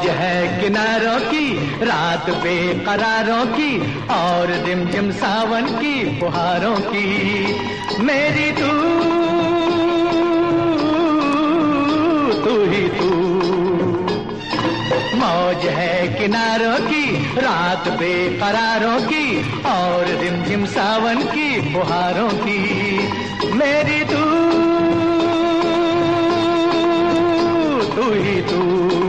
मौज है किनारों की, रात बेकरारों की, और रिमझिम सावन की फुहारों की। मेरी तू ही तू। मौज है किनारों की, रात बेकरारों की, और रिमझिम सावन की फुहारों की। मेरी तू ही तू।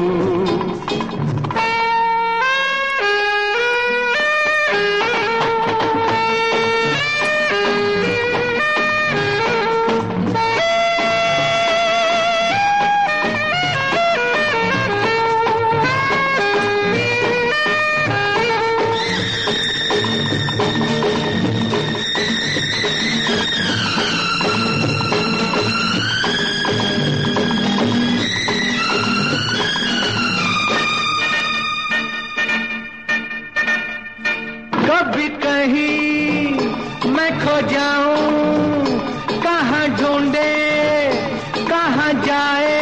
कभी कहीं मैं खो जाऊं, कहाँ ढूंढे कहाँ जाए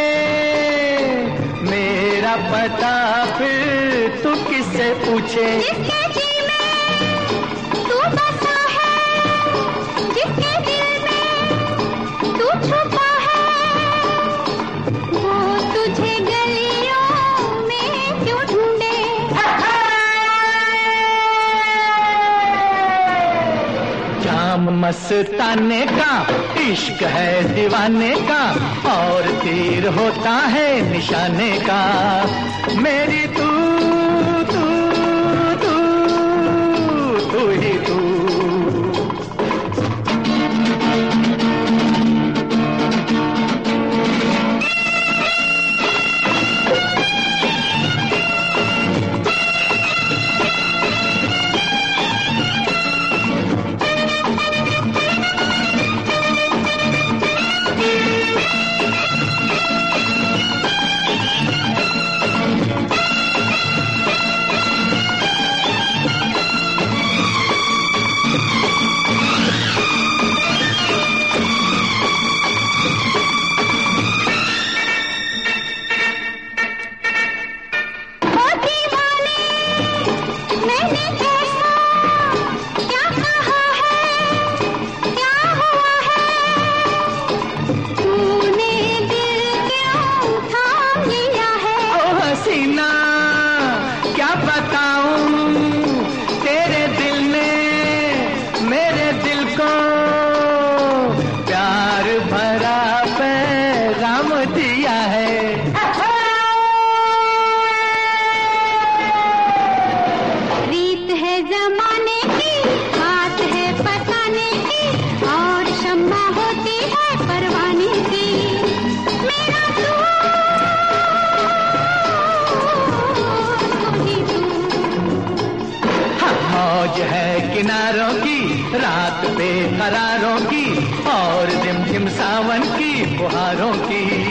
मेरा पता, फिर तू किससे पूछे। जिसके जी में तू बसा है, जिसके दिल में तू छुपा है, वो तुझे गलियों में क्यों ढूंढे। जाम मस्ताने का इश्क है दीवाने का, और तीर होता है निशाने का। मेरी तू ही तू। क्या बताऊं तेरे दिल ने मेरे दिल को प्यार भरा पैगाम दिया है। रीत है जमाने की, बात है बताने की, और शम्मा होती है परवाने की। मेरा तू मौज है किनारों की, रात बेकरारों की, और रिमझिम सावन की फुहारों की।